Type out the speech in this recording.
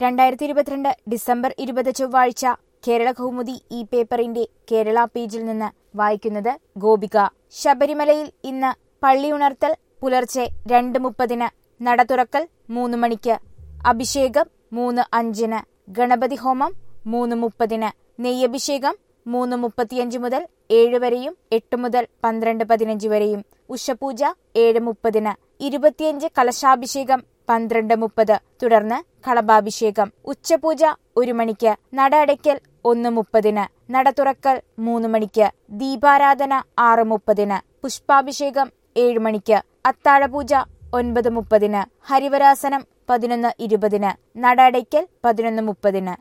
2022 December 20 ചൊവ്വാഴ്ച കേരള കൗമുദി ഈ പേപ്പറിന്റെ കേരള പേജിൽ നിന്ന് വായിക്കുന്നത് ഗോപിക. ശബരിമലയിൽ ഇന്ന് പള്ളിയുണർത്തൽ പുലർച്ചെ 2:30, നട തുറക്കൽ 3 മണിക്ക്, അഭിഷേകം 3:05, ഗണപതി ഹോമം 3:30, നെയ്യഭിഷേകം 3:35 മുതൽ 7 വരെയും 8 മുതൽ 12:15 വരെയും, ഉഷപൂജ 7:30, 25 കലശാഭിഷേകം 12:30, തുടർന്ന് കളഭാഭിഷേകം, ഉച്ചപൂജ 1 മണിക്ക്, നട അടയ്ക്കൽ 1:30, നട തുറക്കൽ 3 മണിക്ക്, ദീപാരാധന 6:30, പുഷ്പാഭിഷേകം 7 മണിക്ക്, അത്താഴപൂജ 9:30, ഹരിവരാസനം 11:20, നട അടയ്ക്കൽ 11:30.